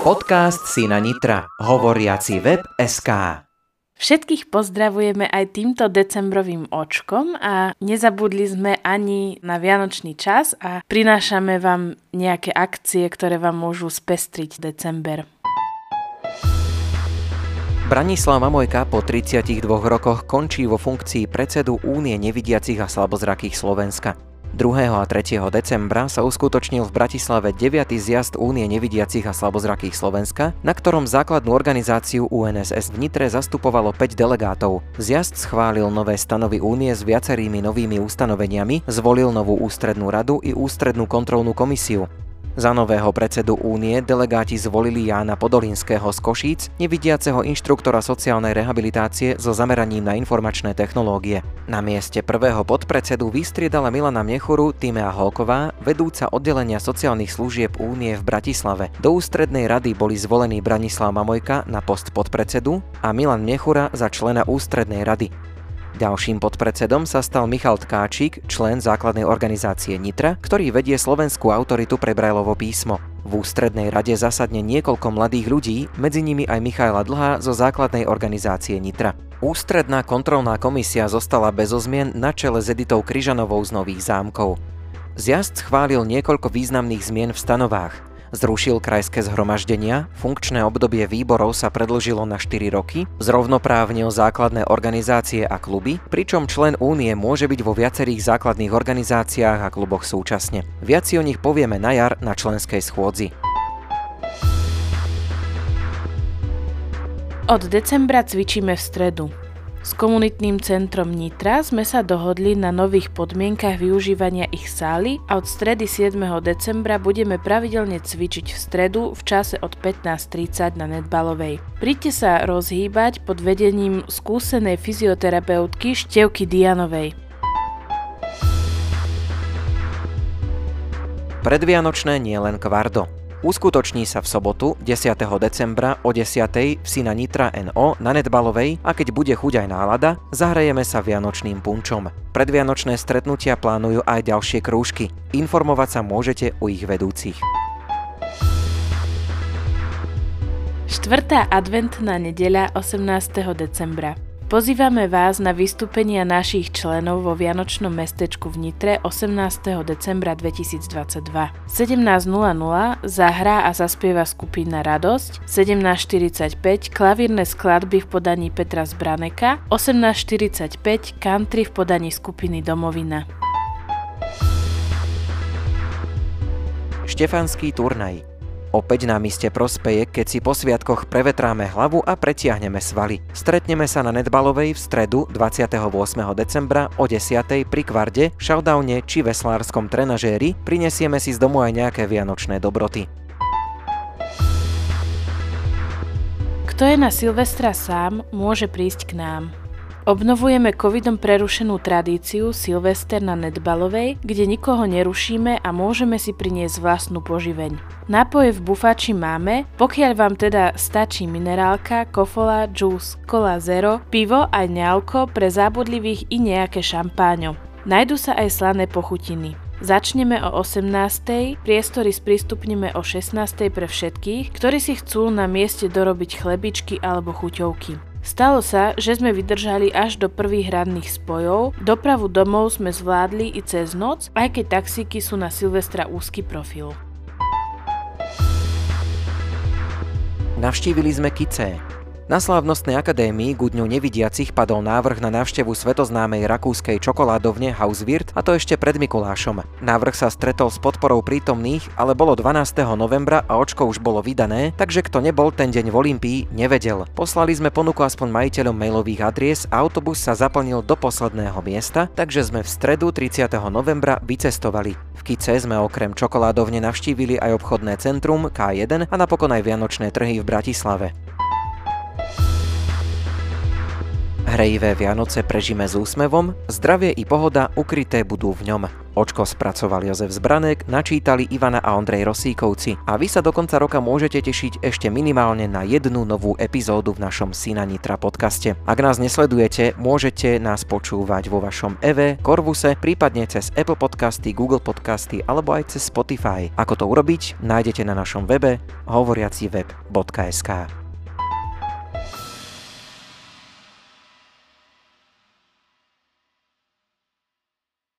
Podcast Syna Nitra. Hovoriaci web.sk. Všetkých pozdravujeme aj týmto decembrovým očkom a nezabudli sme ani na vianočný čas a prinášame vám nejaké akcie, ktoré vám môžu spestriť december. Branislav Mamojka po 32 rokoch končí vo funkcii predsedu Únie nevidiacich a slabozrakých Slovenska. 2. a 3. decembra sa uskutočnil v Bratislave 9. zjazd Únie nevidiacich a slabozrakých Slovenska, na ktorom základnú organizáciu UNSS v Nitre zastupovalo 5 delegátov. Zjazd schválil nové stanovy Únie s viacerými novými ustanoveniami, zvolil novú ústrednú radu i ústrednú kontrolnú komisiu. Za nového predsedu Únie delegáti zvolili Jána Podolinského z Košíc, nevidiaceho inštruktora sociálnej rehabilitácie so zameraním na informačné technológie. Na mieste prvého podpredsedu vystriedala Milana Mnechuru Tímea Holková, vedúca oddelenia sociálnych služieb Únie v Bratislave. Do ústrednej rady boli zvolení Branislav Mamojka na post podpredsedu a Milan Mnechura za člena ústrednej rady. Ďalším podpredsedom sa stal Michal Tkáčik, člen základnej organizácie Nitra, ktorý vedie Slovenskú autoritu pre Braillovo písmo. V ústrednej rade zasadne niekoľko mladých ľudí, medzi nimi aj Michaela Dlhá zo základnej organizácie Nitra. Ústredná kontrolná komisia zostala bezo zmien na čele s Editou Kryžanovou z Nových Zámkov. Zjazd schválil niekoľko významných zmien v stanovách. Zrušil krajské zhromaždenia, funkčné obdobie výborov sa predĺžilo na 4 roky, zrovnoprávnil základné organizácie a kluby, pričom člen Únie môže byť vo viacerých základných organizáciách a kluboch súčasne. Viac si o nich povieme na jar na členskej schôdzi. Od decembra cvičíme v stredu. S komunitným centrom Nitra sme sa dohodli na nových podmienkach využívania ich sály a od stredy 7. decembra budeme pravidelne cvičiť v stredu v čase od 15:30 na netbalovej. Príďte sa rozhýbať pod vedením skúsenej fyzioterapeutky Števky Dianovej. Predvianočné nie len kvardo. Uskutoční sa v sobotu 10. decembra o 10. v Syna Nitra NO na netbalovej a keď bude chuť aj nálada, zahrajeme sa vianočným punčom. Predvianočné stretnutia plánujú aj ďalšie krúžky. Informovať sa môžete u ich vedúcich. 4. adventná nedeľa 18. decembra. Pozývame vás na vystúpenia našich členov vo Vianočnom mestečku v Nitre 18. decembra 2022. 17:00 zahrá a zaspieva skupina Radosť, 17:45 klavírne skladby v podaní Petra Zbraneka, 18:45 country v podaní skupiny Domovina. Štefanský turnaj. Opäť nám iste prospeje, keď si po sviatkoch prevetráme hlavu a pretiahneme svaly. Stretneme sa na netbalovej v stredu 28. decembra o 10. pri kvarde, showdowne či veslárskom trenažéri, prinesieme si z domu aj nejaké vianočné dobroty. Kto je na Silvestra sám, môže prísť k nám. Obnovujeme covidom prerušenú tradíciu Silvester na netbalovej, kde nikoho nerušíme a môžeme si priniesť vlastnú poživeň. Nápoje v bufáči máme, pokiaľ vám teda stačí minerálka, kofola, džús, kola zero, pivo aj nealko pre zábudlivých i nejaké šampáňo. Najdu sa aj slané pochutiny. Začneme o 18. Priestory sprístupníme o 16. pre všetkých, ktorí si chcú na mieste dorobiť chlebičky alebo chuťovky. Stalo sa, že sme vydržali až do prvých ranných spojov, dopravu domov sme zvládli i cez noc, aj keď taxíky sú na Silvestra úzky profil. Navštívili sme Kicé. Na slávnostnej akadémii ku dňu nevidiacich padol návrh na návštevu svetoznámej rakúskej čokoládovne Hauswirt, a to ešte pred Mikulášom. Návrh sa stretol s podporou prítomných, ale bolo 12. novembra a očko už bolo vydané, takže kto nebol ten deň v Olympii, nevedel. Poslali sme ponuku aspoň majiteľom mailových adries a autobus sa zaplnil do posledného miesta, takže sme v stredu 30. novembra vycestovali. V Kice sme okrem čokoládovne navštívili aj obchodné centrum K1 a napokon aj vianočné trhy v Bratislave. Hrejivé Vianoce prežime s úsmevom, zdravie i pohoda ukryté budú v ňom. Očko spracoval Jozef Zbranek, načítali Ivana a Ondrej Rosíkovci a vy sa do konca roka môžete tešiť ešte minimálne na jednu novú epizódu v našom Syna Nitra podcaste. Ak nás nesledujete, môžete nás počúvať vo vašom Eve, Corvuse, prípadne cez Apple Podcasty, Google Podcasty alebo aj cez Spotify. Ako to urobiť, nájdete na našom webe hovoriaciveb.sk.